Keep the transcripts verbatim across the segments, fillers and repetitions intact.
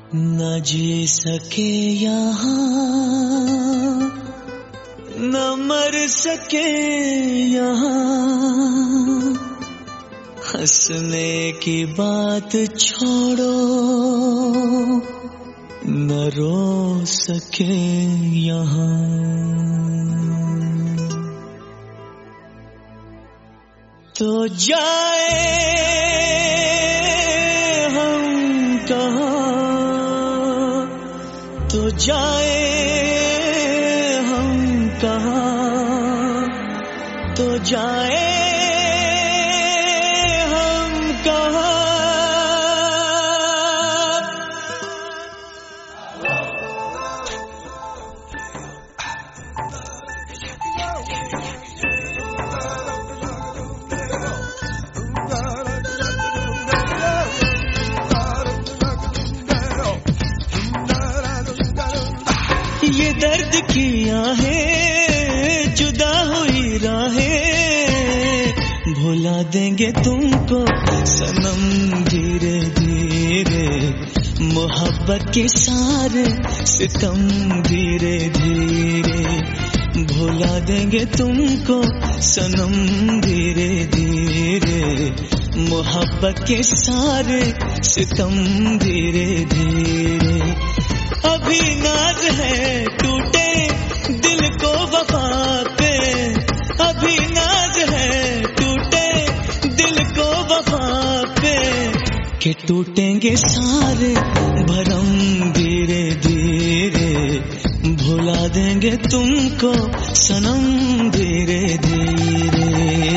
न जी सके यहाँ, न मर सके यहाँ, हंसने की बात छोड़ो, न रो सके यहाँ। तो जाए हम कहाँ, तो जाए हम कहाँ, तो जाए हम कहाँ। ये दर्द की आहें, जुदा हुई राहें, भुला देंगे तुमको सनम धीरे धीरे, मोहब्बत के सारे सितम धीरे धीरे, भुला देंगे तुमको सनम धीरे धीरे, मोहब्बत के सारे सितम धीरे धीरे। अभी नाज है टूटे दिल को वफा पे, अभी नाज है टूटे दिल को वफा पे, कि टूटेंगे सारे भरम धीरे धीरे, भुला देंगे तुमको सनम धीरे धीरे।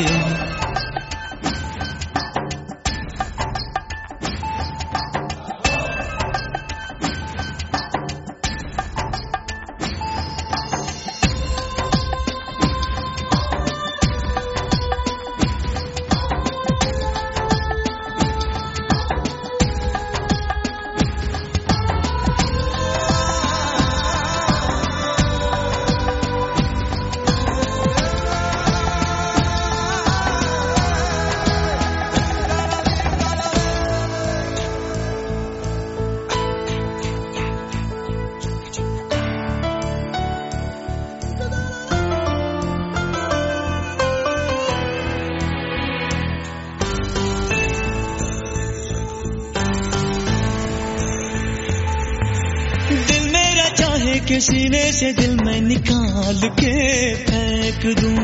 के सीने से दिल में निकाल के फेंक दूं,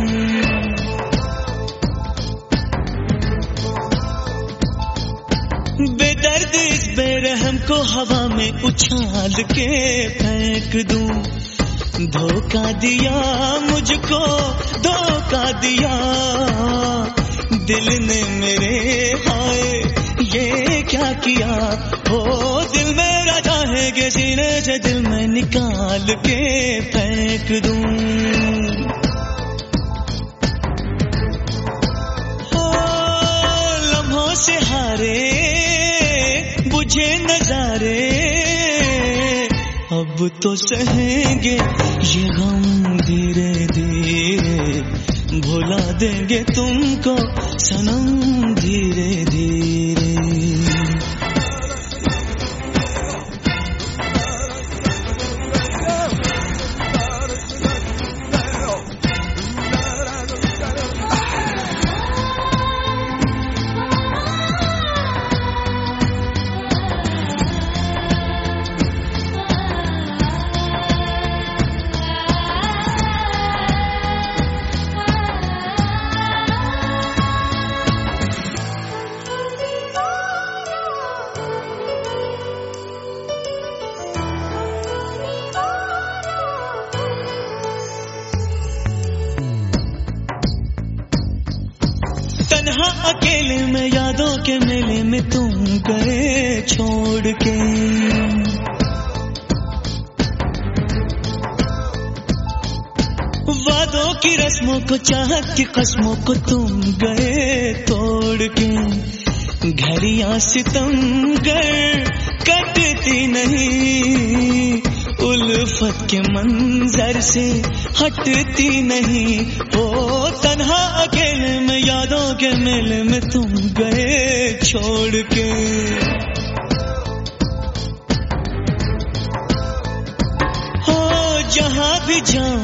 बेदर्द इस बेरहम को हवा में उछाल के फेंक दूं। धोखा दिया मुझको, धोखा दिया दिल ने मेरे, हाय ये क्या किया। हो दिल मेरा चाहे के सीने से दिल में निकाल के फेंक दूं। हो लम्हों से हारे बुझे नजारे, अब तो सहेंगे ये गम धीरे धीरे, भुला देंगे तुमको सनम धीरे धीरे। तन्हा अकेले में यादों के मेले में तुम गए छोड़ के, वादों की रस्मों को चाहत की कस्मों को तुम गए तोड़ के। घड़ियां सितमगर कटती नहीं, उल्फत के मंजर से हटती नहीं। ओ तन्हा अकेले में यादों के मेले में तुम गए छोड़ के। जहां भी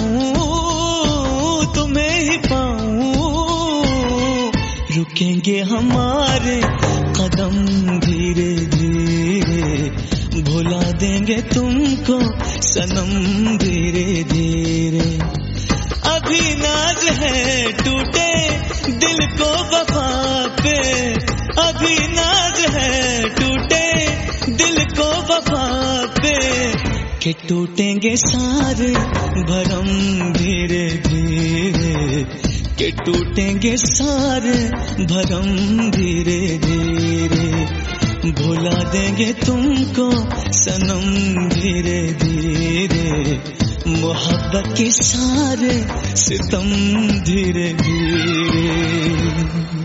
जाऊं तुम्हें ही पाऊं, रुकेंगे हमारे कदम धीरे धीरे, भुला देंगे तुमको सनम धीरे धीरे। अभी नाज है टूटे दिल को वफा पे, अभी नाज है टूटे दिल को वफा पे, कि टूटेंगे सारे भरम धीरे धीरे, कि टूटेंगे सारे भरम धीरे धीरे, भुला देंगे तुमको सनम धीरे धीरे, मोहब्बत के सारे सितम धीरे धीरे।